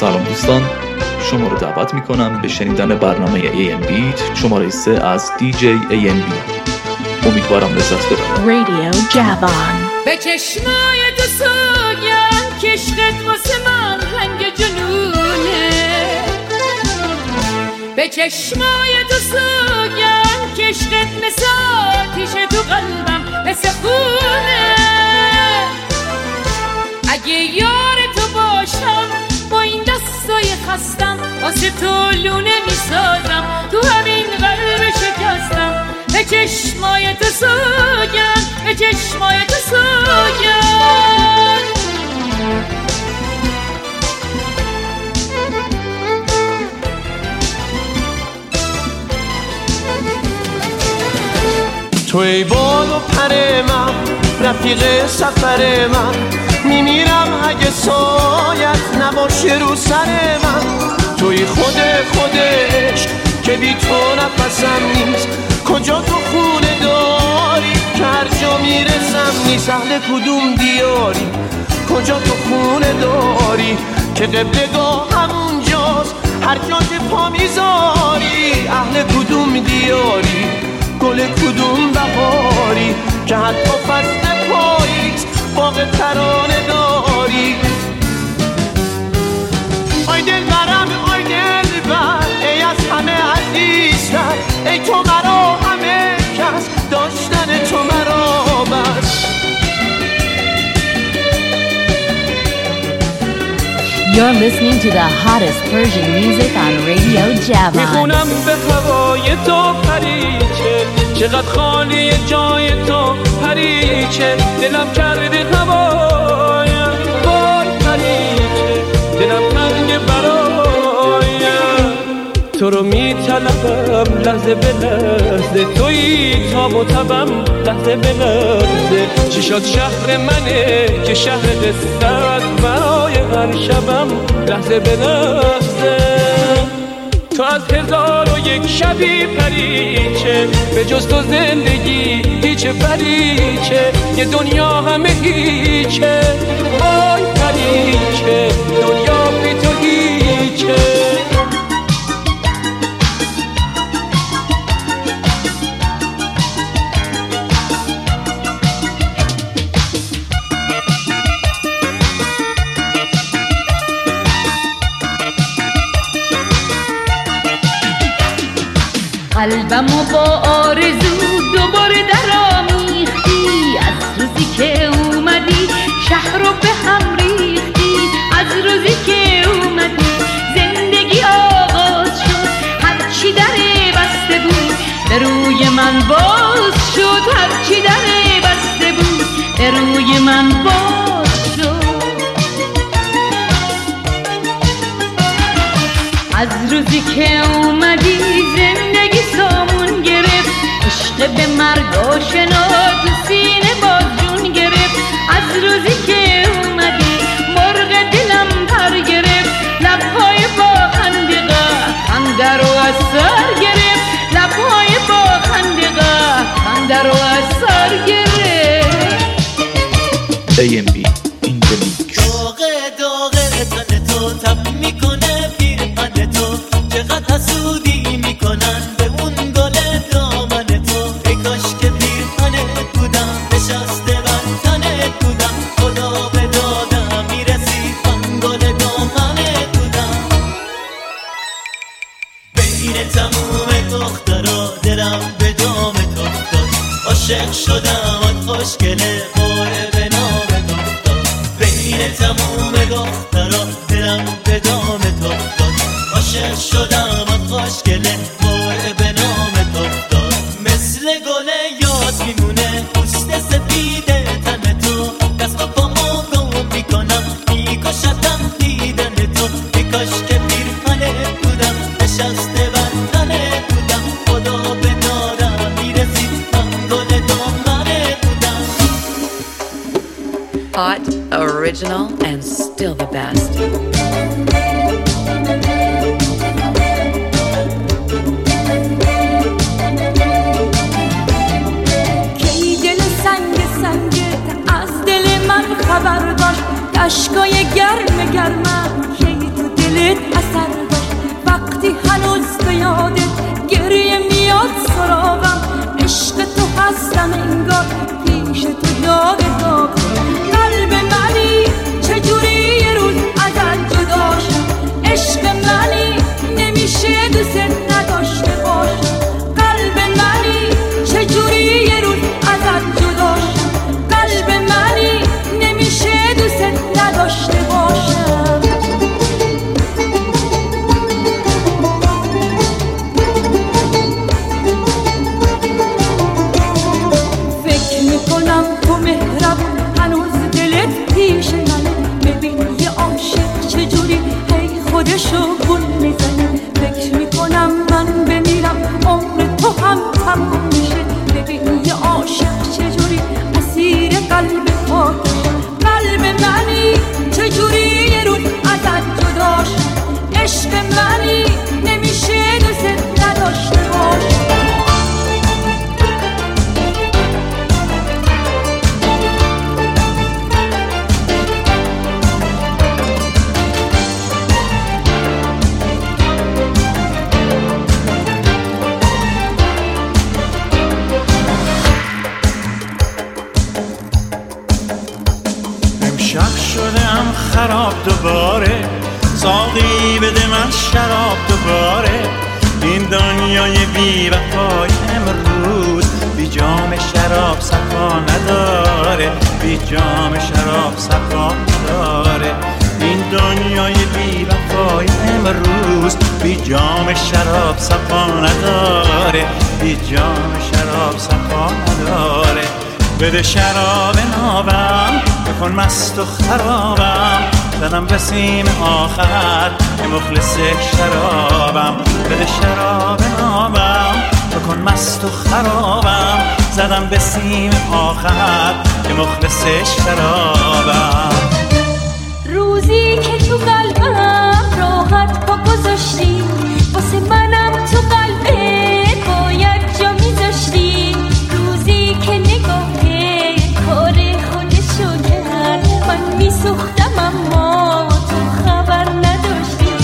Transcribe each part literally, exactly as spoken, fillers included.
سلام دوستان، شما رو دعوت میکنم به شنیدن برنامه ای ام بیت شماره سه از دی جی ای ام بی. امیدوارم لذت ببرید. رادیو جوان. به چشمای تو سوگن که عشقت واسه من رنگ جنونه، به چشمای تو سوگن که عشقت مثل آتیش تو قلبم مثل خونه. اگه یار تو باشم با این دستای خستم واسه تو لونه میسازم، تو همین قلب شکستم. به چشمای تو سوگن، به چشمای تو سوگن. تو ای بال و پر من، رفیق سفر من، میمیرم اگه سایت نباشه رو سر من. توی خود خودش که بی تو نفسم نیست، کجا تو خونه داری که هر جا میرسم نیست. اهل کدوم دیاری، کجا تو خونه داری که قبلگاه همونجاست هر جا که پا میذاری. اهل کدوم دیاری، گل کدوم بهاری که حتی فصل پاییز باغ ترانه داری. آی دل برم، آی دل بر، ای از همه عزیزتر، ای تو مرا همه کس، داشتن تو مرا بس. You're listening to the hottest Persian music on Radio Javan. میخونم به هوای تو پریچه، چقدر خالی جای تو پریچه. دلم کرده هوایم وای پریچه، دلم تنگ برایم. تو رو میطلبم لحظه به لحظه، تویی تاب و تبم لحظه به لحظه. چی شد شهر منه که شهر دستت، برای هر شبم لحظه به لحظه. تو از هزار و یک شبی پریچه، به جز تو زندگی هیچ پریچه. یه دنیا همه هیچه، وای پریچه، دنیا بی تو هیچه. قلبمو با آرزو دوباره درامیختی، از روزی که اومدی شهر رو به هم ریختی. از روزی که اومدی زندگی آغاز شد، هرچی دره بسته بود به روی من باز شد. هرچی دره بسته بود به روی من باز شد. از روزی که اومدی زندگی سامون گرفت، عشق به مرگ آشنا تو سینه باز جون گرفت. از روزی که اومدی مرغ دلم پر گرفت، لبهای با خنده خنده رو از سر گرفت. لبهای با خنده خنده رو از سر گرفت. ای ام بی این دمیکس. داغه داغه تن تو تب میکنه پیرهن تو، چقدر حسودی میکنن به اون گل دامن تو. ای کاش که پیرهنت بودم، نشسته بر تنت بودم، خدا به دادم میرسید من گل دامنت بودم. بین تموم دخترا دلم به دامت افتاد، عاشق شدم آن خوشگله خوره به نامت افتاد. بین تموم دخترا دلم به دامت افتاد، عاشق شدم آن خوشگله خوره به نامت افتاد. مثل گل یاد میمونه پوست سفید تن تو، دست و پامو گم میکنم میکشتم دیدن تو. ای کاش که پیرهنت بودم، نشسته بر تنت بودم، خدا به دادم میرسید من گل دامنت بودم. Hot, original, and still the best. کی دل سنگ سنگت از دل من خبر داشت، اشکای گرم گرمم کی تو دل دلت اثر داشت وقتی هنوز به یادت گریه میاد سراغم عشق تو هستم انگار پیش تو داغ داغ قلب منی چجوری یه روز ازت جدا شد عشق منی نمیشه دوست نداشته باشم قلب منی چجوری یه روز ازت جدا شد قلب منی نمیشه دوست نداشته باشم فکر میکنم تو مهربون هنوز دلت پیش منه ببین یه عاشق چجوری هی خودشو گول میزنه فکر میکنم من بمیرم عمر تو هم تموم میشه ببین یه عاشق چجوری اسیر قلب پاکشه قلب منی چجوری یه روز ازت جدا شد عشق منی نمیشه دوست نداشته باشم خراب دوباره ساقی بده من شراب دوباره این دنیای بی وفای امروز بی جام شراب صفا نداره بی جام شراب صفا نداره این دنیای بی وفای امروز بی جام شراب صفا نداره بی جام شراب صفا نداره بده شراب نابم بکن مست و خرابم زدم به سیم آخر که مخلص شرابم بده شراب نابم بکن مست و خرابم زدم به سیم آخر که مخلص شرابم روزی که تو قلبم راحت پا گذاشتی واسه منم تو قلبت باید جا میذاشتی روزی که نگاه کار خودشو کرد من میسوختم اما تو خبر نداشتی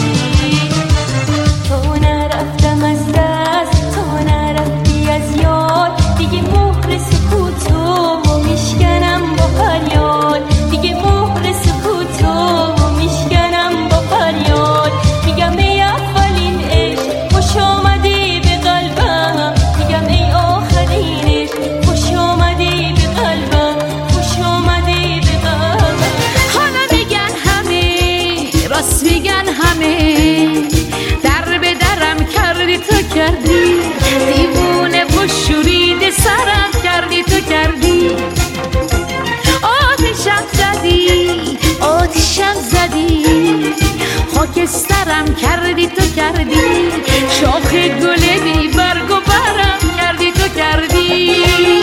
تو نرفتم از دست تو نرفتی از یاد دیگه مهر سکوتو میشکنم با فریاد دیگه مهر سکوتو میشکنم با فریاد میگم ای اولین عشق خوش آمدی به قلبم میگم ای آخرین عشق خوش آمدی به قلبم خوش آمدی به قلبم حالا میگن همه راست میگن همه در به درم کردی تو کردی دیوونه و شورید سرم کردی تو کردی آتشم زدی آتشم زدی خاکسترم کردی تو کردی شاخ گل بی برگ و برم کردی تو کردی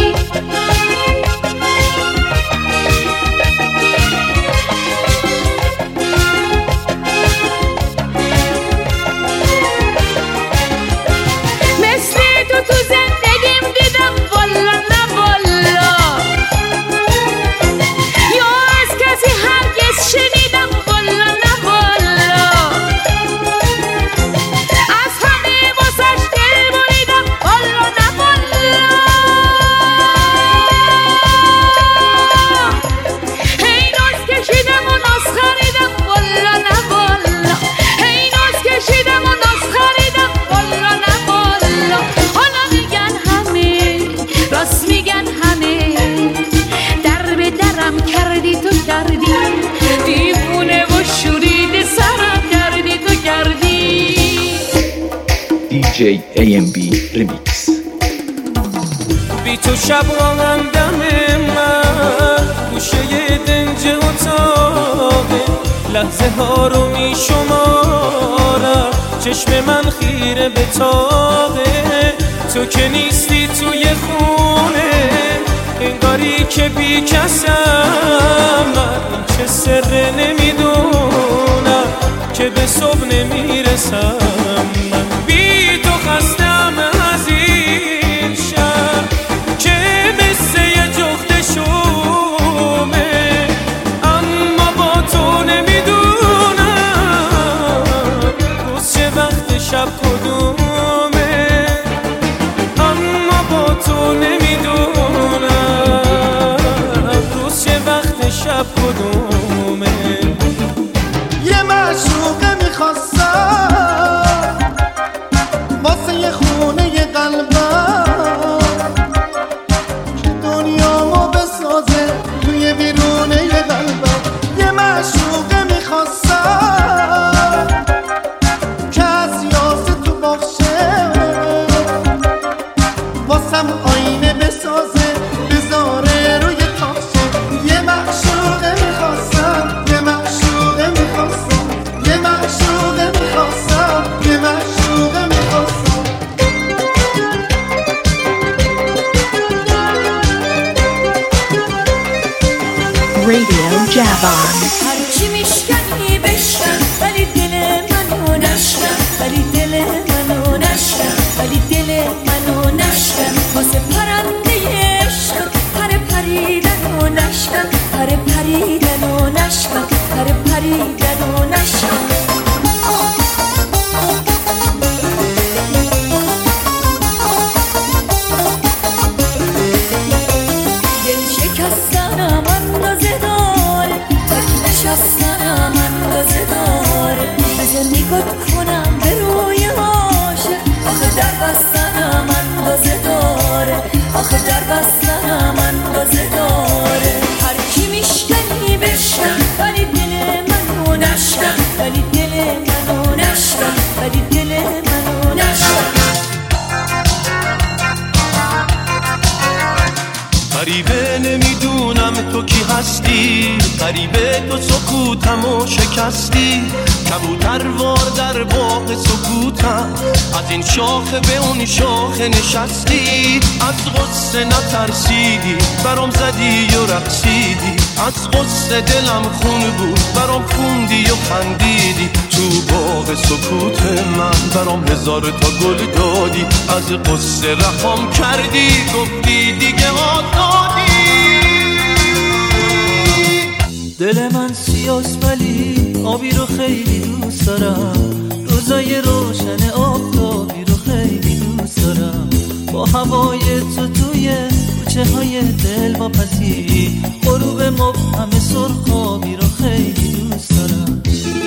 مثل تو تو زندگیم دیدم والا نه والا یا از کسی هرگز شنیدم والا نه والا از همه واسش دل بریدم والا نه والا هی ناز کشیدم و ناز خریدم والا نه والا هی ناز کشیدم و ناز خریدم والا نه والا حالا میگن همه راست میگن همه در به درم کردی تو کردی دیوونه و شورید سرم کردی تو کردی دی جی ای ام بی ریمیکس بی تو شب هم دم من گوشه دنج اتاقه لحظه ها رو می شمارم چشم من خیره به تاقه تو که نیستی توی خونه انگاری که بی کسم من چه سر نمیدونم که به صبح نمیرسم من بی تو خستم از این شب که مثل یه جخت شومه اما با تو نمیدونم شب کدومه. یه معشوقه میخواستم واسه یه خونه یه قلبم که دنیامو بسازه توی بیرونه یه قلبم. یه معشوقه میخواستم که از یاسه تو باخشه واسم آینه بسازه بذاره روی تاخشه. یه معشوقه میخواستم یه معشوقه میخواستم یه معشوقه میخواستم یه معشوقه میخواستم. Radio Javon. هرچی میشکنی بشکن ولی دل منو نشکن ولی دل منو نشکن ولی دل منو نشکن. واسه پرنده عشق پر پریدن و نشکن پر پریدن و نشکن پر پریدن و نشکن. دل شکستنم اندازه داره تک نشستنم اندازه داره. بزن نگاه کنم به روی عاشق آخه در بستنم اندازه داره آخه در بستنم اندازه داره. هرکی میشکنی بشکن ولی دل منو نشکن ولی دل منو نشکن ولی دل منو نشکن. غریبه نمیدونم تو کی هستی، غریبه تو سکوتمو شکستی. کبوتر وار در باغ سکوتم، از این شاخه به اون شاخه نشستی. از غصه نترسیدی برام زدی و رقصیدی، از غصه دلم خون بود برام خوندی و خندیدی. تو باغ سکوت من برام هزار تا گل دادی، از غصه رهام کردی گفتی دیگه آزادی. دل من سیاست ولی آبی رو خیلی دوست دارم، روزای روشن آفتابی رو خیلی دوست دارم. با هوای تو توی کوچه های دل واپسی، غروب مبهم سرخابی رو خیلی دوست دارم.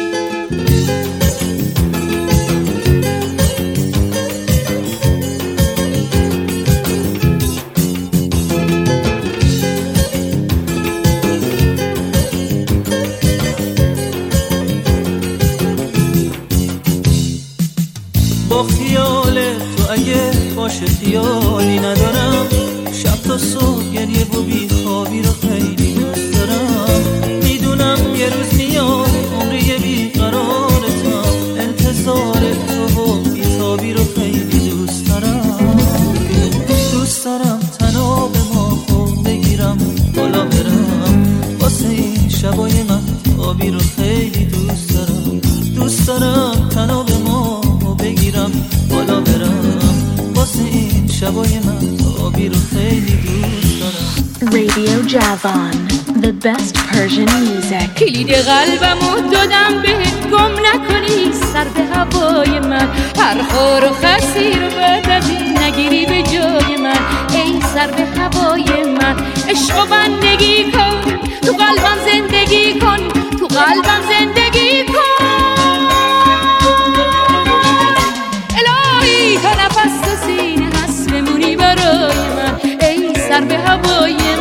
با خیال تو اگه باشه خیالی ندارم، شب تا صبح گریه و بیخوابی رو خیلی دوست دارم. میدونم یه روز میاد عمری بیقرارتم، انتظار تو و بیتابی رو خیلی دوست دارم. دوست دارم تنها به ما خوب بگیرم بالا برم، واسه این شبای مهتابی رو خیلی دوست دارم. دوست دارم تنها به ما بگیرم بالا برم، واسه این شبای مهتابی رو خیلی دوست دارم. Radio Javon, the best Persian music. کلید قلبمو دادم بهت، گم نکنی سر به هوای من. هر خور و خسی رو بعد از این نگیری به جای من. ای سر به هوای من، عشق و بندگی کن، تو قلبم زندگی کن، تو قلبم زندگی کن. الهی تا نفس تو سینه هست بمونی برای من، ای سر به هوای من.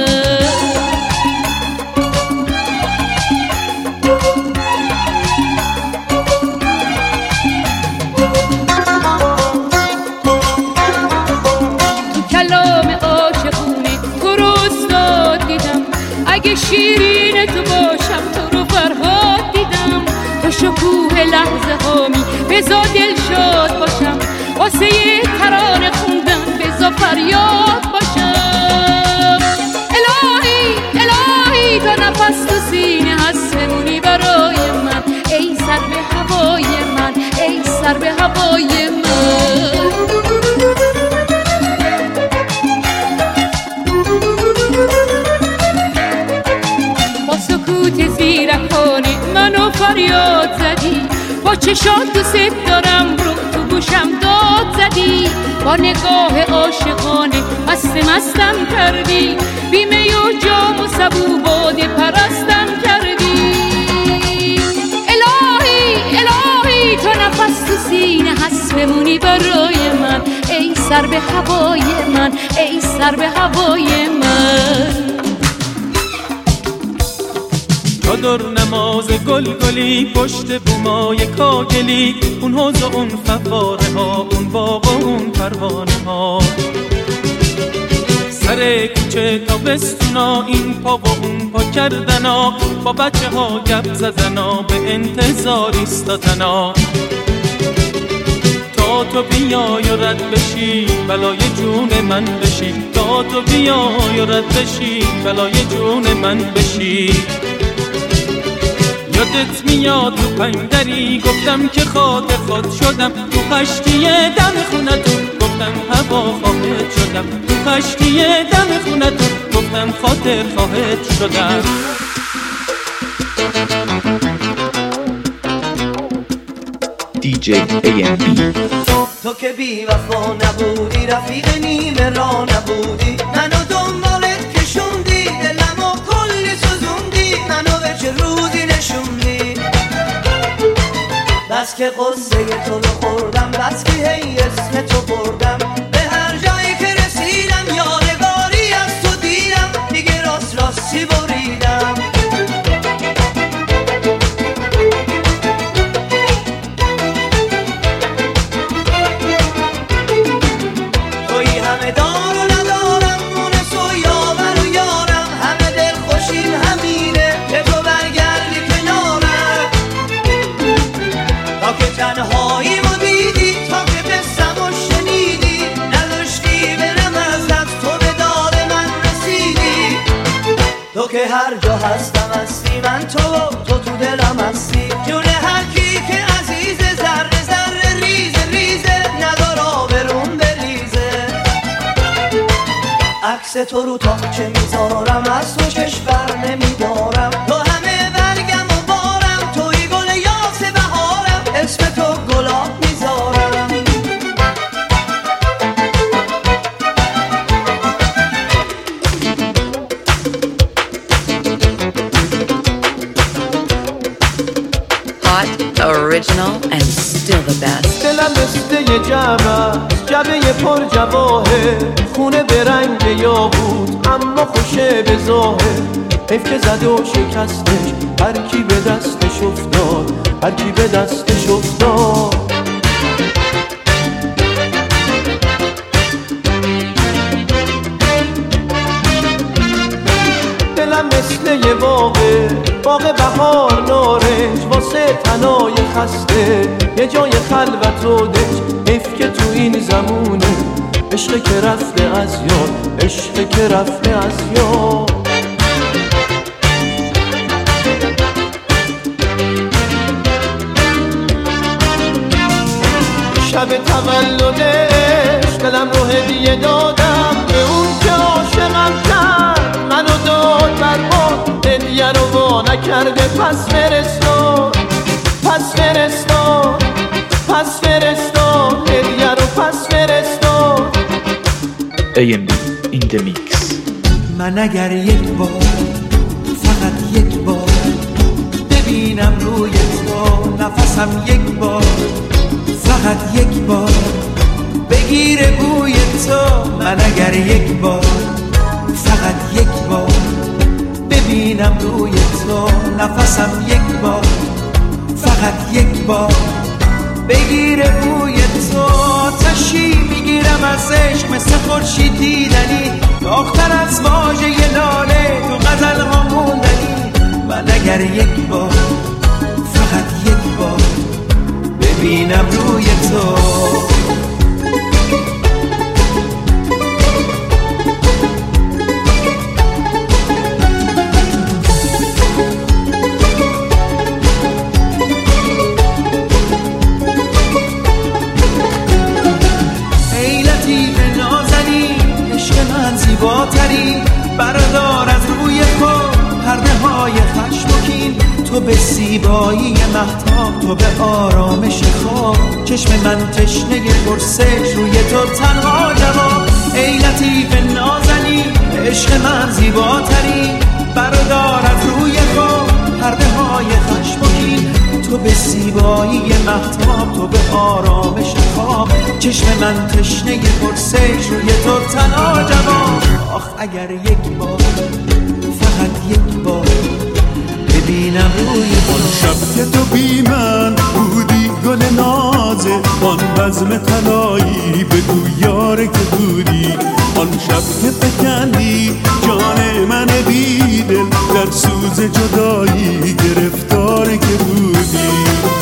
تو کلام عاشقونه تو رو استاد دیدم، اگه شیرین تو باشم تو رو فرهاد دیدم. تو شکوه لحظه هامی بزا دل شاد باشم، واسه یه ترانه خوندن بزا فریاد باشم. الهی الهی تا نفس تو سینه هست بمونی برای من، ای سر به هوای من، ای سر به هوای من. با سکوت زیرکانه منو فریاد زدی، با چشات دوست دارم رو تو گوشم داد زدی. با نگاه عاشقانه مست مستم کردی، بیمه و جام و سبو باده سر به هوای من، ای سر به هوای من. چادر نماز گل گلی پشت بومای کاگلی، اون حوض و اون فواره ها، اون باغ و اون پروانه ها، سر کوچه تا بستونا، این پا و اون پا کردنا، با بچه ها گپ زدنا، به انتظار ایستادنا تا تو بیای و رد بشی بلای جون من بشی، تا تو بیای و رد بشی بلای جون من بشی. یادت میاد تو پنگدری گفتم که خاطر خود شدم، تو خشتی دم خونتون گفتم هوا خواهد شدم، تو خشتی دم خونتون گفتم خاطر خواهد شدم. دی جی ای ام بی. تو که بی وفا نبودی، رفیق نیمه را نبودی، منو دنبالت کشوندی، دلمو کلی سوزوندی، منو به چه روزی نشوندی. بس که قصه تو رو خوردم، بس که هی اسم تو بردم، به هر جایی که رسیدم یادگاری از تو دیدم، دیگه راست راستی بریدم. تنهایی ما دیدی تا که بستم و شنیدی، نداشتی برم از دست تو به داد من رسیدی. تو که هر جا هستم هستی، من تو تو تو دلم هستی، جون هر کی که عزیزه، ذره ذره ریزه ریزه، ندار آبرون بریزه. عکس تو رو تا چه میذارم، از تو چشم بر نمیدارم، تو همه برگم و بارم، توی گل یاس بهارم، اسم تو گلاب میذارم. Hot, original, and still the best. دلم مثل جمع جبه پر جواهر، خونه به رنگ یاقوت اما خوشه به ظاهر، حیف که زد و شکستش هر کی به دستش افتاد، هر کی به دستش افتاد. دلم مثل یه باغه، باغ بهار نارنج، واسه تنای خسته یه جای خلوت و دنج، حیف که تو این زمونه عشق که رفته از یاد، عشق که رفته از یاد. شب تولدش دلم رو هدیه دادم، به اون که عاشقم کرد منو داد برباد، هدیه رو وا نکرده پس فرستاد، پس فرستاد، پس فرستاد، هدیه رو پس فرستاد. ای ام بی in the mix. من اگر یک بار، فقط یک بار ببینم روی تو نفسم، یک بار فقط یک بار بگیره بوی تو، من اگر یک بار، فقط یک بار ببینم روی تو نفسم، یک بار فقط یک بار بگیره بوی تو. آتشی میگیرم از عشق مثل خورشید دیدنی، داغ‌تر از واژه لاله تو غزل ها موندنی. من اگر یک بار، فقط یک بار ببینم روی تو. زیباتری بردار از روی خود پرده های خشمگین، تو به زیبایی مهتاب، تو به آرامش خواب، چشم من تشنه پرسش روی تو تنها جواب. ای لطیف نازنین عشق من زیباتری بردار از روی خود پرده های خشمگین، تو به زیبایی مهتاب، تو به آرامش خواب. چشم من تشنه پرسش روی تو تنها جواب. آخ اگر یک بار فقط یک بار ببینم روی آن شب که تو بی من بودی گل نازه، آن بزم طلایی بگو یاره که بودی. آن شب که فکندی جان من بی دل در سوز جدایی گرفتار که بودی.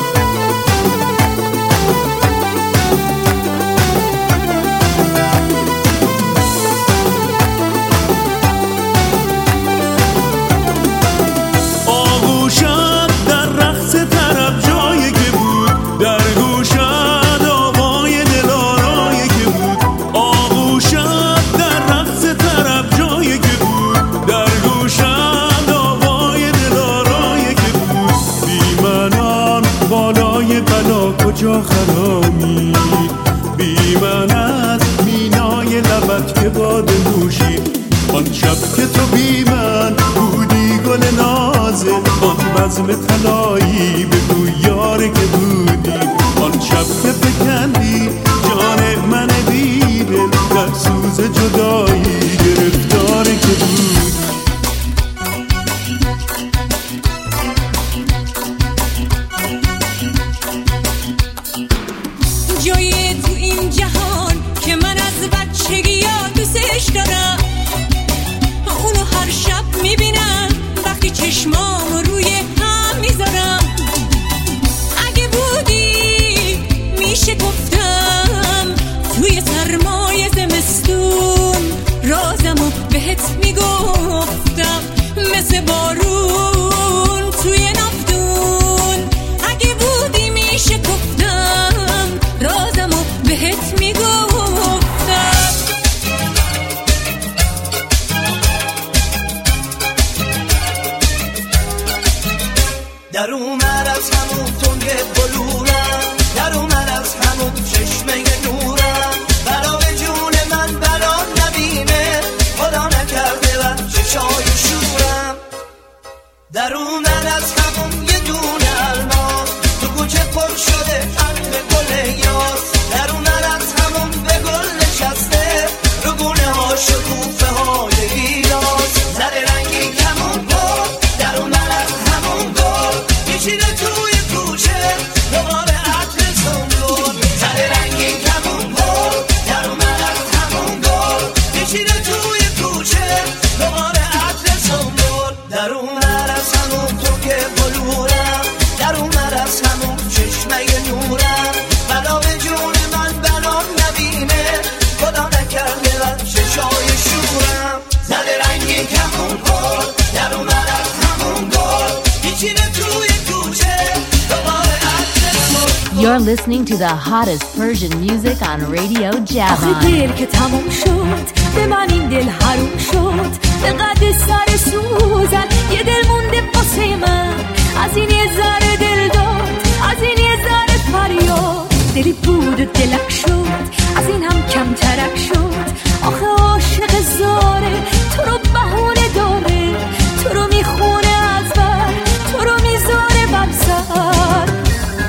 کجا خرامی بی من از مینای لبت که باد نوشی. آن شب که تو بی من بودی گل نازه، آن بزم طلایی بگو یاره که بودی. آن شب که فکندی جان من بی دل در سوز جدایی گرفتار که بودی. چشمامو روی هم میذارم. اگه بودی میشه گفتم توی سرمای زمستون رازمو بهت میگفتم مثل بارون توی نفتون. اگه بودی میشه گفتم رازمو بهت میگفتم. در اومد از همون تنگ بلورم، در اومد از همون چشمه نورم. بلا به جون من بلا نبینه، خدا نکرده و چشای شورم. در اومد از همون یه دونه الماس، تو کوچه پر شده حرف گل یاس. در اومد از همون به گل نشسته، رو گونه ها شکوفه های گیلاس. زر رنگی کمون گل، در اومد از همون گل میشینه توی کوچه دوباره عطر سنبول. زر رنگی کمون گل، در اومد از همون گل میشینه توی کوچه دوباره عطر سنبول. در اومد از همون تو که بلورم، در اومد از همون چشمه نورم. بلا به جون من بلا نبینه، خدا نکرده و چشای شورم. زر رنگی کمون گل، در اومد از همون گل میشینه توی You're listening to the hottest Persian music on Radio Javan. آخه دل که تموم شد به من این دل حروم شد. به قد سر سوزن یه دل مونده واسه من. از این یه ذره دل داد، از این یه ذره فریاد. دلی بود و دلک شد، از این هم کم ترک شد. آخه عاشق زاره تو رو بهونه داره، تو رو میخونه از بر، تو رو میذاره بر سر.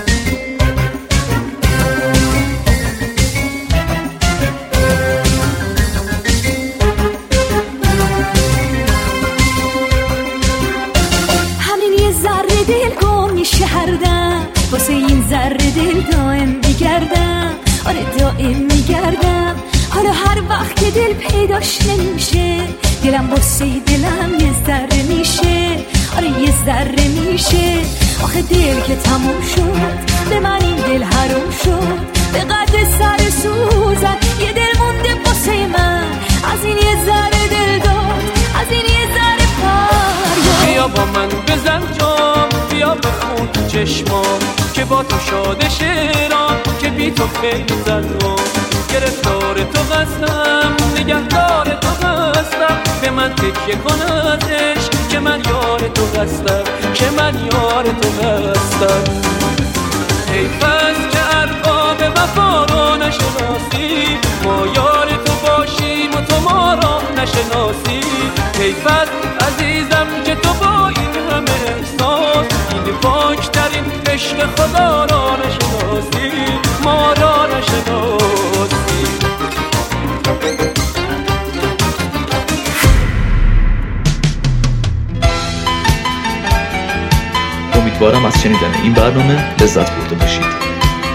شهردم واسه این ذره دل دائم میگردم. آره دائم میگردم. حالا هر وقت که دل پیداش نمیشه، دلم واسه دلم یه ذره میشه. آره یه ذره میشه. آخه دل که تموم شد به من این دل حروم شد. به قد سر سوزن یه دل مونده واسه من. از این یه ذره دل داد، از این یه ذره فریاد. بیا با من بزن جام، بیا بخون چشمام که با تو شاده شیرام، که بی تو خیلی زنم. گرفتار تو هستم، نگهدار تو هستم. به من تکیه کن از عشق که من یار تو هستم، که من یار تو هستم. حیف است که ارباب وفا را نشناسی، ما یار تو باشیم و تو ما را نشناسی. حیف است عزیزم که تو با این همه احساس، این پاکترین عشق خدا را نشناسی. امیدوارم از شنیدن این برنامه لذت برده باشید.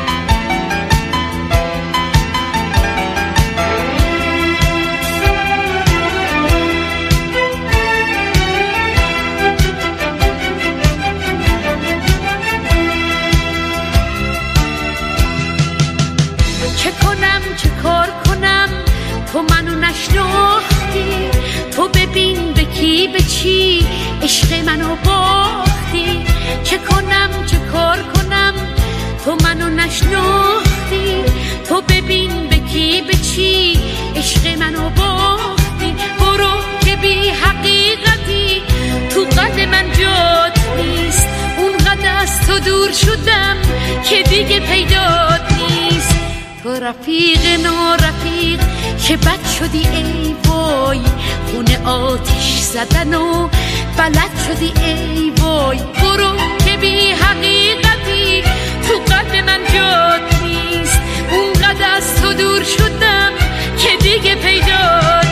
تو منو نشناختی، تو ببین به کی به چی عشق منو باختی. چه کنم چه کار کنم تو منو نشناختی، تو ببین به کی به چی عشق منو باختی. برو که بی حقیقتی تو قد من جات نیست، اونقدر از تو دور شدم که دیگه پیدات نیست. تو رفیق نارفیق که بد شدی ای وای، خونه آتیش زدن و بلد شدی ای وای. برو که بی حقیقتی تو قلب من جات نیست، اونقدر از تو دور شدم که دیگه پیدا